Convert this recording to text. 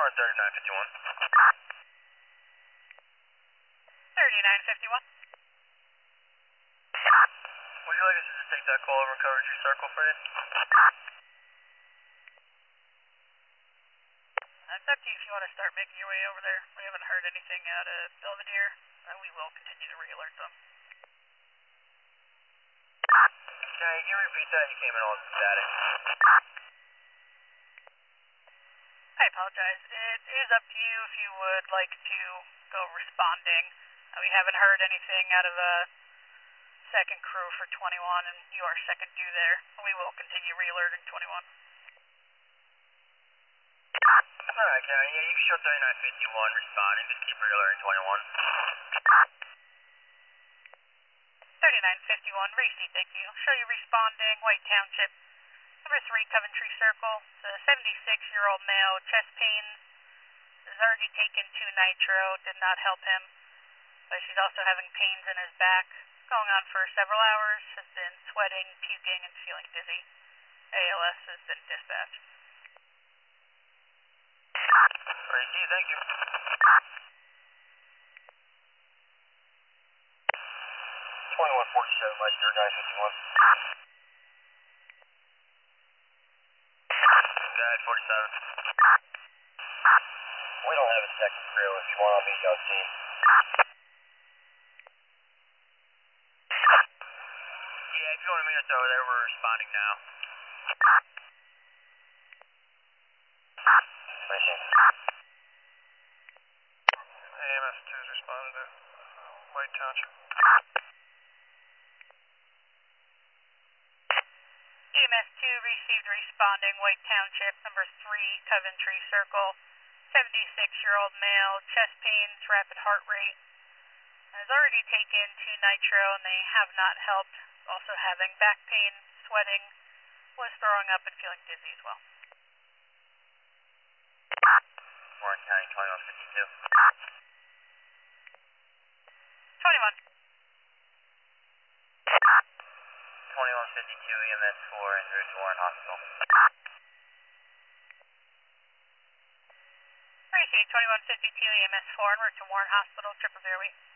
on 3951. 3951. Would you like us to just take that call over coverage circle for you? It's up to you if you want to start making your way over there. We haven't heard anything out of Belvedere, and we will continue to re-alert them. Can you repeat that? You came in all static. I apologize. It is up to you if you would like to go responding. We haven't heard anything out of a second crew for 21, and you are second due there. We will continue re-alerting 21. Alright, Karen, yeah, you can show 3951 responding. Just keep re-alerting 21. 3951, receipt, thank you. Show you responding, White Township. Number 3, Coventry Circle. It's a 76-year-old male, chest pains. Has already taken 2 nitro, did not help him. But she's also having pains in his back. Going on for several hours, has been sweating, puking, and feeling dizzy. ALS has been dispatched. Receipt, thank you. 2147 by 3951. Guy 47. We don't have a second crew. If you want, I'll meet you on scene. Yeah, if you want to meet us over there, we're responding now. Appreciate it. AMS2 is responding to White Township. EMS2 received responding, White Township, number 3, Coventry Circle. 76-year-old male, chest pains, rapid heart rate. Has already taken 2 nitro and they have not helped. Also having back pain, sweating, was throwing up and feeling dizzy as well. Warren County 2152. 21. 2152 EMS4 en route to Warren Hospital. Receive 2152 EMS4 en route to Warren Hospital, Triple 0 Week.